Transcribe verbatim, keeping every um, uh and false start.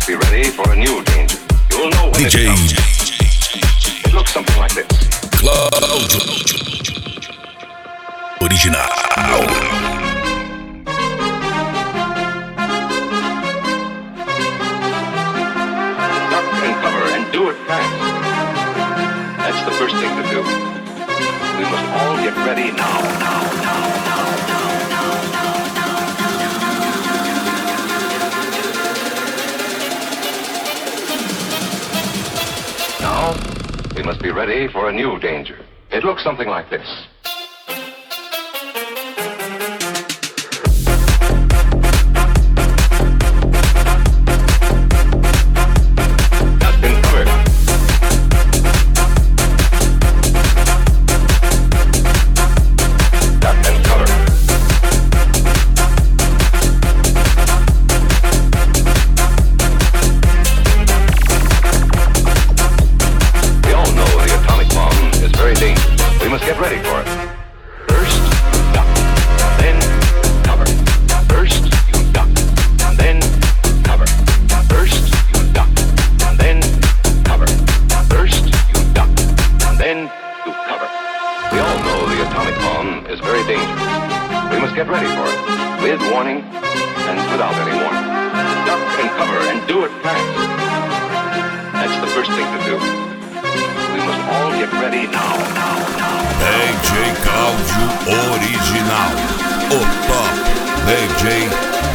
be ready for a new danger. You'll know when D J it comes. It looks something like this. Cláudio Original. Duck and cover and do it fast. That's the first thing to do. We must all get ready now, now, now, now, now, now, now, now. Now, we must be ready for a new danger. It looks something like this. D J Cláudio Original, o top D J